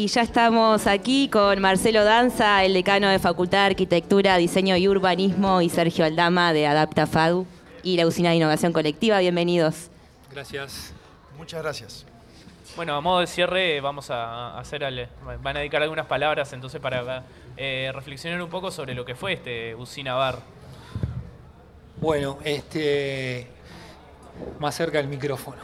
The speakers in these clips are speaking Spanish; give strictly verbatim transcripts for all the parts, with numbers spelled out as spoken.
Y ya estamos aquí con Marcelo Danza, el decano de Facultad de Arquitectura, Diseño y Urbanismo, y Sergio Aldama de AdaptaFadu y la Usina de Innovación Colectiva. Bienvenidos. Gracias. Muchas gracias. Bueno, a modo de cierre vamos a hacer al, van a dedicar algunas palabras entonces para eh, reflexionar un poco sobre lo que fue este Usina Bar. Bueno, este más cerca del micrófono.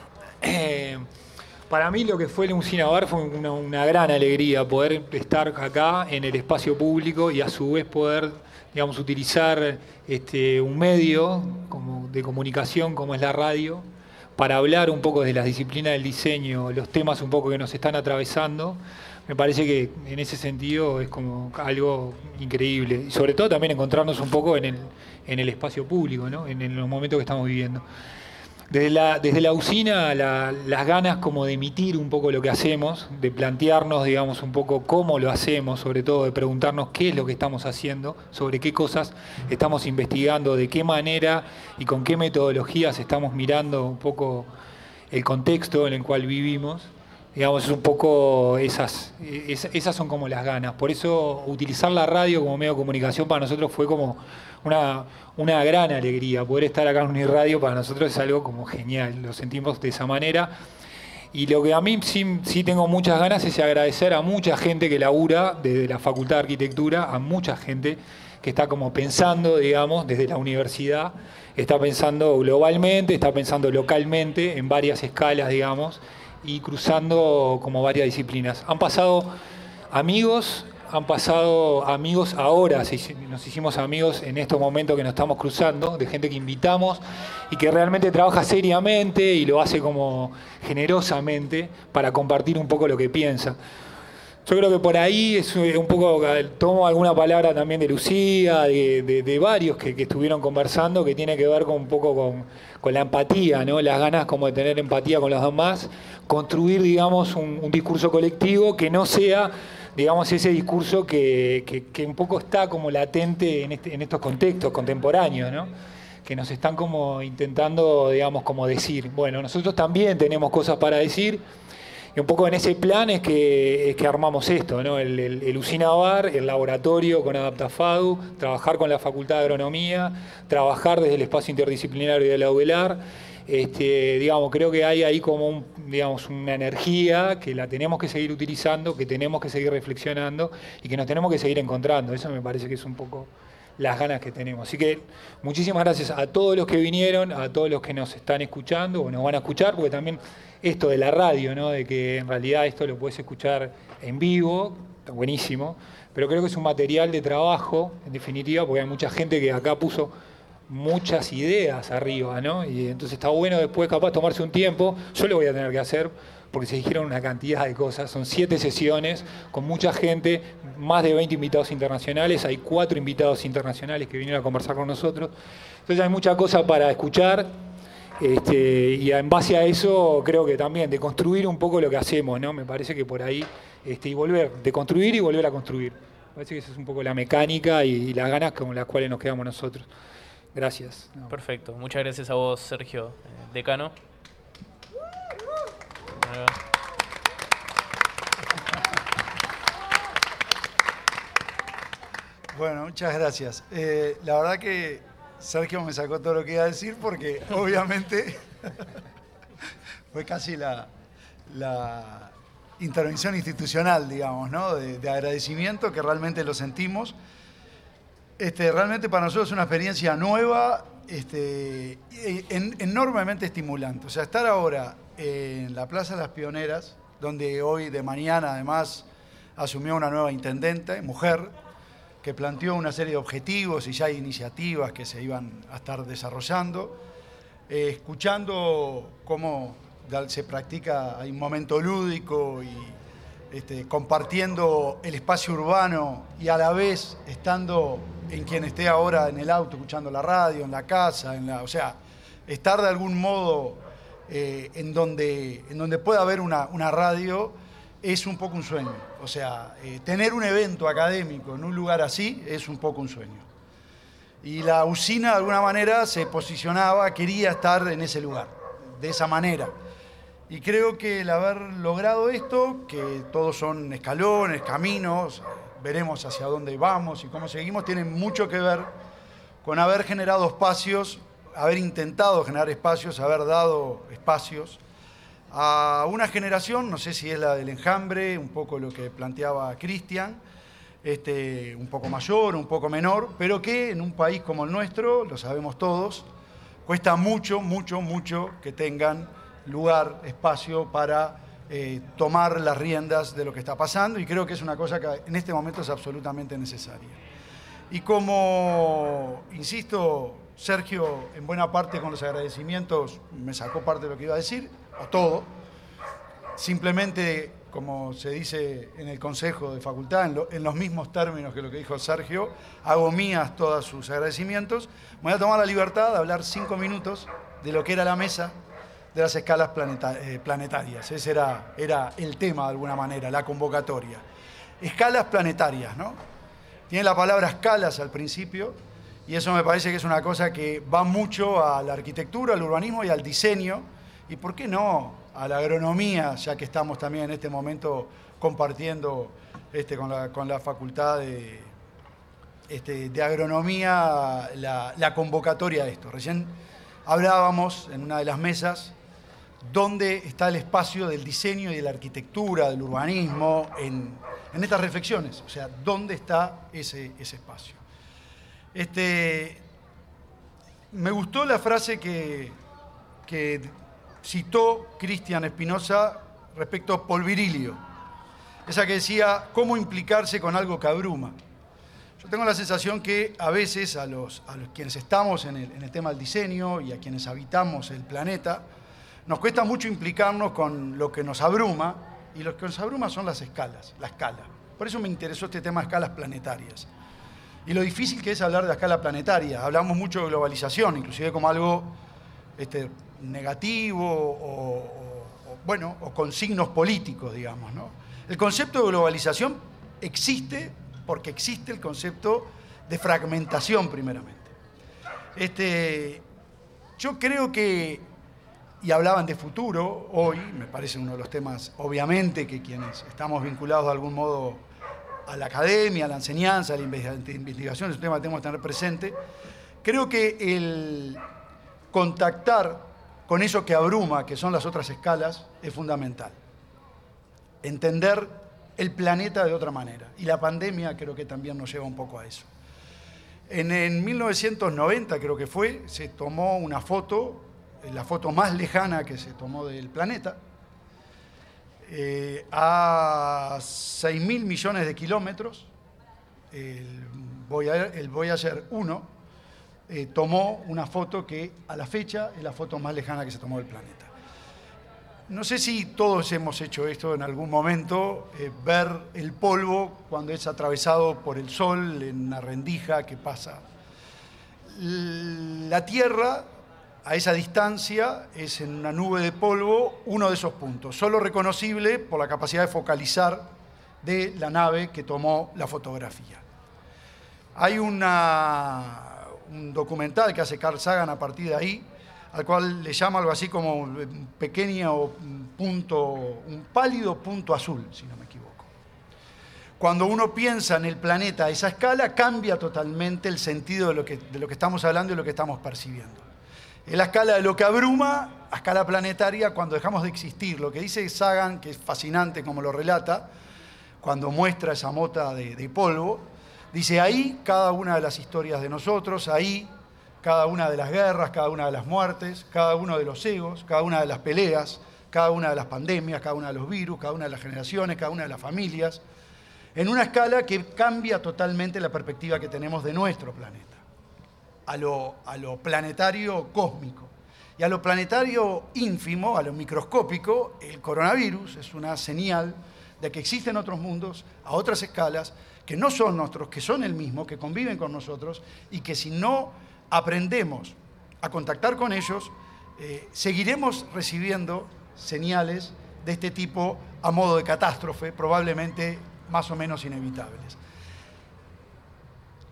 Eh, para mí lo que fue el Usina Bar fue una, una gran alegría poder estar acá en el espacio público y a su vez poder, digamos, utilizar este, un medio como de comunicación como es la radio para hablar un poco de las disciplinas del diseño, los temas un poco que nos están atravesando. Me parece que en ese sentido es como algo increíble. Y sobre todo también encontrarnos un poco en el, en el espacio público, ¿no? en, en los momentos que estamos viviendo. Desde la, desde la usina, la, las ganas como de emitir un poco lo que hacemos, de plantearnos, digamos, un poco cómo lo hacemos, sobre todo de preguntarnos qué es lo que estamos haciendo, sobre qué cosas estamos investigando, de qué manera y con qué metodologías estamos mirando un poco el contexto en el cual vivimos. Digamos, es un poco esas, esas son como las ganas. Por eso utilizar la radio como medio de comunicación para nosotros fue como una, una gran alegría. Poder estar acá en Uniradio para nosotros es algo como genial, lo sentimos de esa manera. Y lo que a mí sí, sí tengo muchas ganas es agradecer a mucha gente que labura desde la Facultad de Arquitectura, a mucha gente que está como pensando, digamos, desde la universidad, está pensando globalmente, está pensando localmente, en varias escalas, digamos, y cruzando como varias disciplinas. Han pasado amigos, han pasado amigos ahora, nos hicimos amigos en estos momentos que nos estamos cruzando, de gente que invitamos y que realmente trabaja seriamente y lo hace como generosamente para compartir un poco lo que piensa. Yo creo que por ahí es un poco, tomo alguna palabra también de Lucía, de, de, de varios que, que estuvieron conversando, que tiene que ver con un poco con, con la empatía, ¿no? Las ganas como de tener empatía con los demás, construir, digamos, un, un discurso colectivo que no sea, digamos, ese discurso que, que, que un poco está como latente en, este, en estos contextos contemporáneos, ¿no? Que nos están como intentando, digamos, como decir, bueno, nosotros también tenemos cosas para decir. Y un poco en ese plan es que, es que armamos esto, ¿no? El, el, el Usina Bar, el laboratorio con AdaptaFadu, trabajar con la Facultad de Agronomía, trabajar desde el espacio interdisciplinario de la UDELAR. Este, digamos, creo que hay ahí como un, digamos, una energía que la tenemos que seguir utilizando, que tenemos que seguir reflexionando y que nos tenemos que seguir encontrando. Eso me parece que es un poco las ganas que tenemos. Así que muchísimas gracias a todos los que vinieron, a todos los que nos están escuchando o nos van a escuchar, porque también esto de la radio, ¿no? De que en realidad esto lo puedes escuchar en vivo, está buenísimo, pero creo que es un material de trabajo, en definitiva, porque hay mucha gente que acá puso muchas ideas arriba, ¿no? Y entonces está bueno después capaz tomarse un tiempo, yo lo voy a tener que hacer, porque se dijeron una cantidad de cosas, son siete sesiones con mucha gente, más de veinte invitados internacionales, hay cuatro invitados internacionales que vinieron a conversar con nosotros, entonces hay mucha cosa para escuchar, este, y en base a eso creo que también de construir un poco lo que hacemos, ¿no? Me parece que por ahí, este, y volver, de construir y volver a construir, me parece que esa es un poco la mecánica y, y las ganas con las cuales nos quedamos nosotros. Gracias. No. Perfecto, muchas gracias a vos, Sergio, decano. Bueno, muchas gracias. Eh, la verdad que Sergio me sacó todo lo que iba a decir porque obviamente fue casi la, la intervención institucional, digamos, ¿no? De, de agradecimiento que realmente lo sentimos. Este, realmente para nosotros es una experiencia nueva, este, en, enormemente estimulante. O sea, estar ahora en la Plaza de las Pioneras, donde hoy de mañana además asumió una nueva intendente, mujer, que planteó una serie de objetivos y ya hay iniciativas que se iban a estar desarrollando, eh, escuchando cómo se practica, hay un momento lúdico y este, compartiendo el espacio urbano y a la vez estando en quien esté ahora en el auto, escuchando la radio, en la casa, en la, o sea, estar de algún modo eh, en, donde, en donde pueda haber una, una radio es un poco un sueño. O sea, eh, tener un evento académico en un lugar así es un poco un sueño. Y la usina de alguna manera se posicionaba, quería estar en ese lugar, de esa manera. Y creo que el haber logrado esto, que todos son escalones, caminos, veremos hacia dónde vamos y cómo seguimos, tiene mucho que ver con haber generado espacios, haber intentado generar espacios, haber dado espacios a una generación, no sé si es la del enjambre, un poco lo que planteaba Cristian, este, un poco mayor, un poco menor, pero que en un país como el nuestro, lo sabemos todos, cuesta mucho, mucho, mucho que tengan lugar, espacio para eh, tomar las riendas de lo que está pasando, y creo que es una cosa que en este momento es absolutamente necesaria. Y como, insisto, Sergio, en buena parte con los agradecimientos, me sacó parte de lo que iba a decir, o todo, simplemente, como se dice en el Consejo de Facultad, en, lo, en los mismos términos que lo que dijo Sergio, hago mías todos sus agradecimientos. Me voy a tomar la libertad de hablar cinco minutos de lo que era la mesa de las escalas planeta, eh, planetarias. Ese era, era el tema, de alguna manera, la convocatoria. Escalas planetarias, ¿no? Tiene la palabra escalas al principio, y eso me parece que es una cosa que va mucho a la arquitectura, al urbanismo y al diseño, y por qué no a la agronomía, ya que estamos también en este momento compartiendo este, con, la, con la Facultad de, este, de Agronomía la, la convocatoria de esto. Recién hablábamos en una de las mesas dónde está el espacio del diseño y de la arquitectura, del urbanismo, en, en estas reflexiones, o sea, dónde está ese, ese espacio. Este, me gustó la frase que, que citó Cristian Espinosa respecto a Polvirilio, esa que decía, ¿cómo implicarse con algo que abruma? Yo tengo la sensación que a veces a los, a los quienes estamos en el, en el tema del diseño y a quienes habitamos el planeta, nos cuesta mucho implicarnos con lo que nos abruma, y lo que nos abruma son las escalas, la escala. Por eso me interesó este tema de escalas planetarias. Y lo difícil que es hablar de la escala planetaria. Hablamos mucho de globalización, inclusive como algo este, negativo o, o, o, bueno, o con signos políticos, digamos, ¿no? El concepto de globalización existe porque existe el concepto de fragmentación, primeramente. Este, yo creo que, y hablaban de futuro hoy, me parece uno de los temas, obviamente, que quienes estamos vinculados de algún modo a la academia, a la enseñanza, a la investigación, es un tema que tenemos que tener presente. Creo que el contactar con eso que abruma, que son las otras escalas, es fundamental. Entender el planeta de otra manera. Y la pandemia creo que también nos lleva un poco a eso. En, en mil novecientos noventa, creo que fue, se tomó una foto, la foto más lejana que se tomó del planeta, eh, a seis mil millones de kilómetros. El Voyager, el Voyager uno eh, tomó una foto que a la fecha es la foto más lejana que se tomó del planeta. No sé si todos hemos hecho esto en algún momento, eh, ver el polvo cuando es atravesado por el sol en una rendija que pasa. La Tierra, a esa distancia, es en una nube de polvo uno de esos puntos, solo reconocible por la capacidad de focalizar de la nave que tomó la fotografía. Hay una, un documental que hace Carl Sagan a partir de ahí, al cual le llama algo así como un pequeño punto, un pálido punto azul, si no me equivoco. Cuando uno piensa en el planeta a esa escala, cambia totalmente el sentido de lo que, de lo que estamos hablando y lo que estamos percibiendo. Es la escala de lo que abruma, a escala planetaria, cuando dejamos de existir. Lo que dice Sagan, que es fascinante como lo relata, cuando muestra esa mota de, de polvo, dice ahí cada una de las historias de nosotros, ahí cada una de las guerras, cada una de las muertes, cada uno de los egos, cada una de las peleas, cada una de las pandemias, cada una de los virus, cada una de las generaciones, cada una de las familias, en una escala que cambia totalmente la perspectiva que tenemos de nuestro planeta, a lo, a lo planetario cósmico. Y a lo planetario ínfimo, a lo microscópico, el coronavirus es una señal de que existen otros mundos, a otras escalas, que no son nuestros, que son el mismo, que conviven con nosotros, y que si no aprendemos a contactar con ellos, eh, seguiremos recibiendo señales de este tipo a modo de catástrofe, probablemente más o menos inevitables.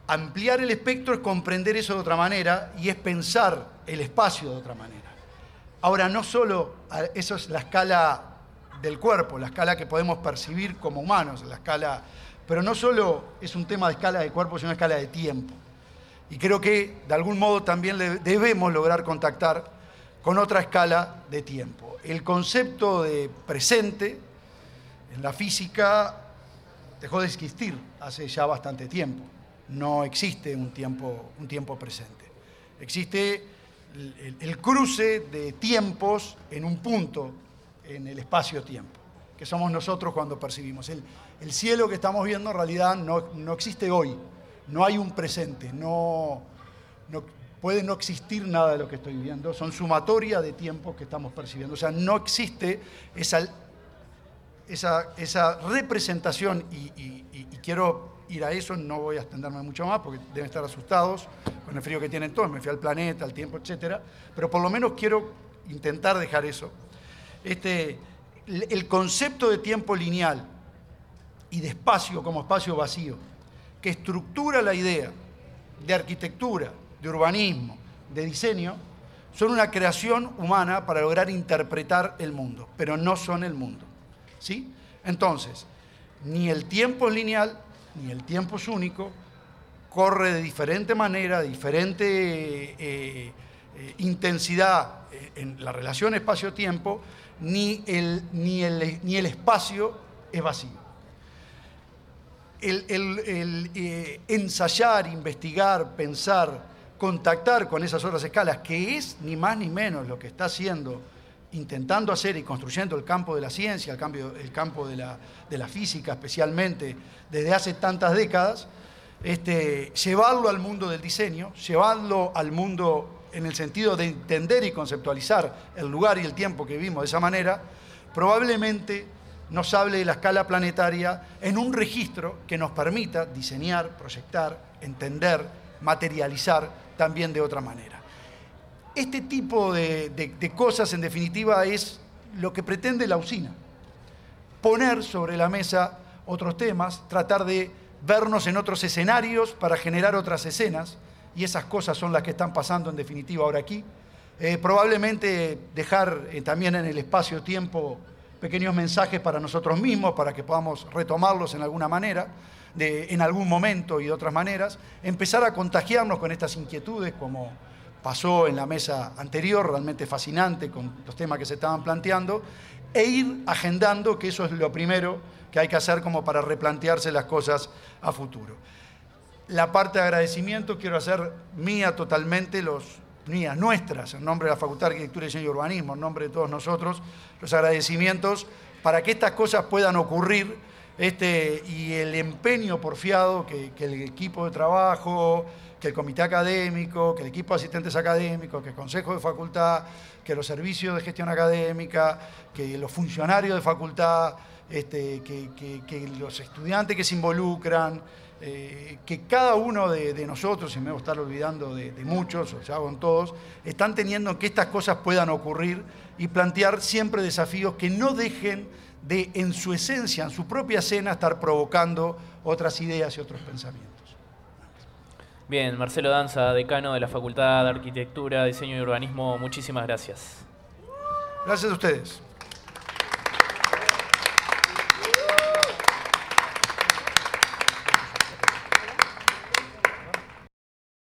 Ampliar el espectro es comprender eso de otra manera y es pensar el espacio de otra manera. Ahora, no solo eso es la escala del cuerpo, la escala que podemos percibir como humanos, la escala, pero no solo es un tema de escala de cuerpo, sino una escala de tiempo. Y creo que de algún modo también debemos lograr contactar con otra escala de tiempo. El concepto de presente en la física dejó de existir hace ya bastante tiempo. No existe un tiempo, un tiempo presente. Existe el, el cruce de tiempos en un punto en el espacio-tiempo, que somos nosotros cuando percibimos. El, el cielo que estamos viendo en realidad no, no existe hoy, no hay un presente, no, no, puede no existir nada de lo que estoy viendo, son sumatoria de tiempos que estamos percibiendo. O sea, no existe esa, esa, esa representación y, y, y, y quiero ir a eso, no voy a extenderme mucho más porque deben estar asustados con el frío que tienen todos, me fui al planeta, al tiempo, etcétera, pero por lo menos quiero intentar dejar eso. Este, el concepto de tiempo lineal y de espacio como espacio vacío, que estructura la idea de arquitectura, de urbanismo, de diseño, son una creación humana para lograr interpretar el mundo, pero no son el mundo, ¿sí? Entonces, ni el tiempo es lineal, ni el tiempo es único, corre de diferente manera, de diferente eh, eh, intensidad en la relación espacio-tiempo, ni el, ni, el, ni el espacio es vacío. El, el, el eh, ensayar, investigar, pensar, contactar con esas otras escalas, que es ni más ni menos lo que está haciendo, intentando hacer y construyendo el campo de la ciencia, el, cambio, el campo de la, de la física especialmente, desde hace tantas décadas, este, llevarlo al mundo del diseño, llevarlo al mundo en el sentido de entender y conceptualizar el lugar y el tiempo que vivimos de esa manera, probablemente nos hable de la escala planetaria en un registro que nos permita diseñar, proyectar, entender, materializar también de otra manera. Este tipo de, de, de cosas, en definitiva, es lo que pretende la usina. Poner sobre la mesa otros temas, tratar de vernos en otros escenarios para generar otras escenas, y esas cosas son las que están pasando en definitiva ahora aquí. Eh, probablemente dejar eh, también en el espacio-tiempo pequeños mensajes para nosotros mismos, para que podamos retomarlos en alguna manera, de, en algún momento y de otras maneras, empezar a contagiarnos con estas inquietudes, como pasó en la mesa anterior, realmente fascinante con los temas que se estaban planteando, e ir agendando, que eso es lo primero que hay que hacer como para replantearse las cosas a futuro. La parte de agradecimiento quiero hacer mía totalmente, los, mías, nuestras, en nombre de la Facultad de Arquitectura, Diseño y Urbanismo, en nombre de todos nosotros, los agradecimientos para que estas cosas puedan ocurrir este, y el empeño porfiado que, que el equipo de trabajo, que el comité académico, que el equipo de asistentes académicos, que el consejo de facultad, que los servicios de gestión académica, que los funcionarios de facultad, este, que, que, que los estudiantes que se involucran, eh, que cada uno de, de nosotros, y me voy a estar olvidando de, de muchos, o sea, con todos, están teniendo que estas cosas puedan ocurrir y plantear siempre desafíos que no dejen de, en su esencia, en su propia escena, estar provocando otras ideas y otros pensamientos. Bien, Marcelo Danza, decano de la Facultad de Arquitectura, Diseño y Urbanismo, muchísimas gracias. Gracias a ustedes.